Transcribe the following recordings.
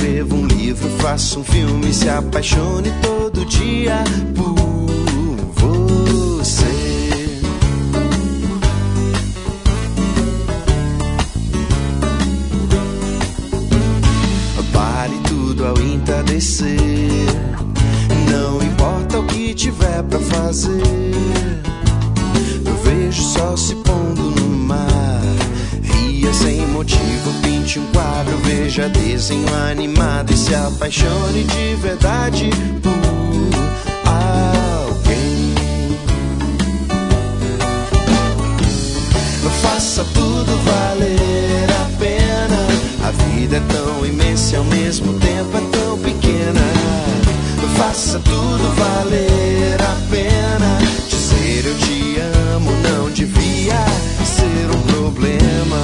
escreva um livro, faça um filme, se apaixone todo dia por você. Pare tudo ao entardecer, não importa o que tiver pra fazer. Eu vejo o sol se pondo no mar, ria sem motivo, pinte um quadro, veja desenho animado e se apaixone de verdade por alguém. Faça tudo valer a pena, a vida é tão imensa e ao mesmo tempo é tão pequena. Faça tudo valer a pena, dizer eu te amo não devia ser um problema.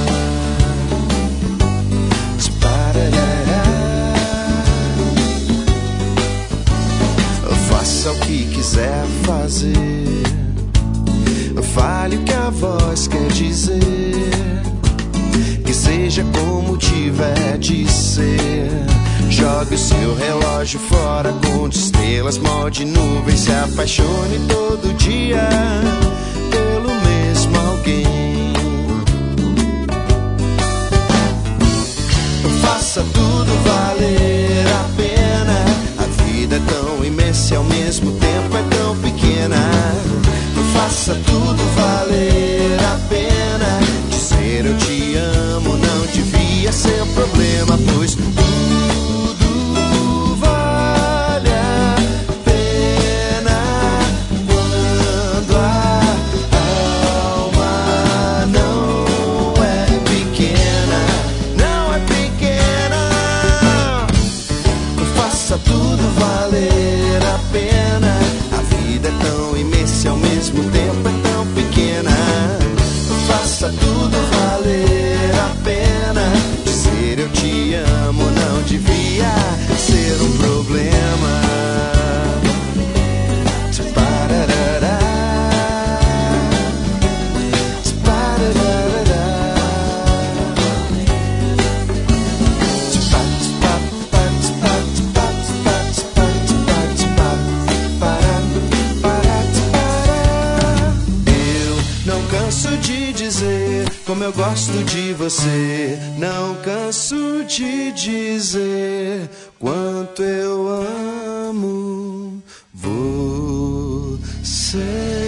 Faça o que quiser fazer, fale o que a voz quer dizer, que seja como tiver de ser. Jogue o seu relógio fora, conte estrelas, molde nuvens, se apaixone todo dia pelo mesmo alguém. Faça tudo valer a pena, a vida é tão imensa e ao mesmo tempo é tão pequena. Faça tudo valer a pena, dizer eu te amo não devia ser um problema, pois tudo vale a pena quando a alma não é pequena, não é pequena. Faça tudo valer a pena, a vida é tão imensa e ao mesmo tempo é tão pequena. Faça tudo valer a pena, dizer eu te amo não devia ser um problema. Como eu gosto de você, não canso de dizer quanto eu amo você.